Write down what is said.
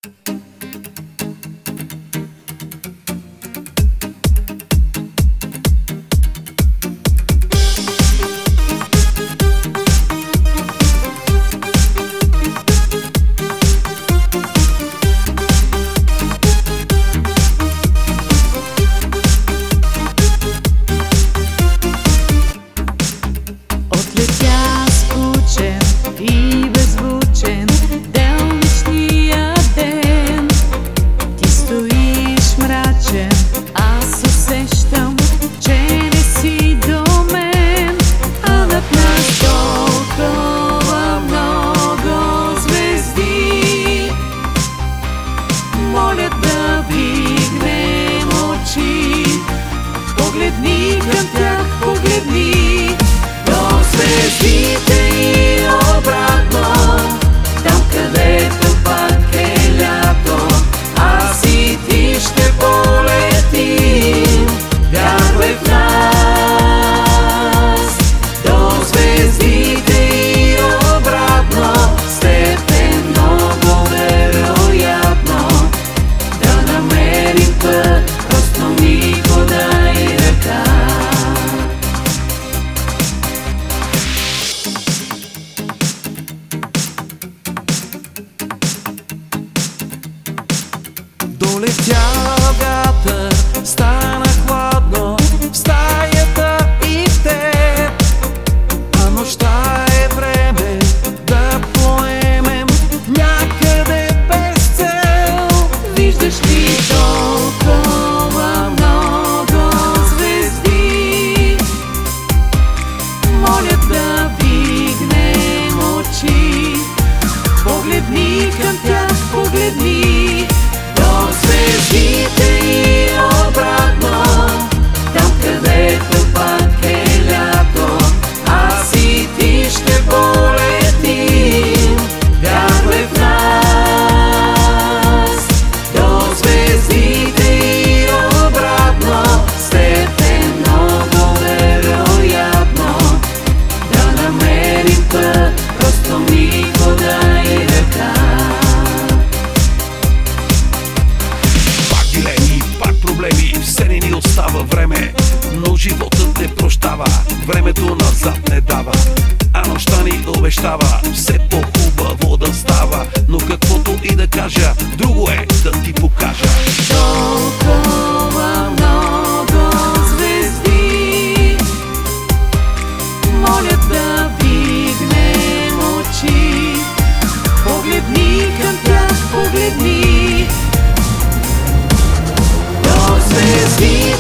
Погледни към тях, погледни до звездите и обратно, там където пак е лято, аз и ти ще полетим. Вярвай в нас, до звездите и обратно, с теб е много вероятно да намерим път, просто ми го дай ръка. Долетя вятър, стана хладно в стаята и теб, а нощта е време да поемем някъде без цел. Виждаш ли толкова много звезди? Моля да вдигнем очи, погледни към тях, погледни до звездите и обратно, там където пак е лято, аз и ти ще полетим. Вярвай в нас, до звездите и обратно, с теб е много вероятно да намерим път, просто ми го дай ръка. Проблеми, все не ни остава време, но животът не прощава, времето назад не дава, а нощта ни обещава все по-хубаво да става. Но каквото и да кажа, друго е да ти покажа. Толкова много звезди, моля да вдигнем очи, погледни към тях, погледни до звезди.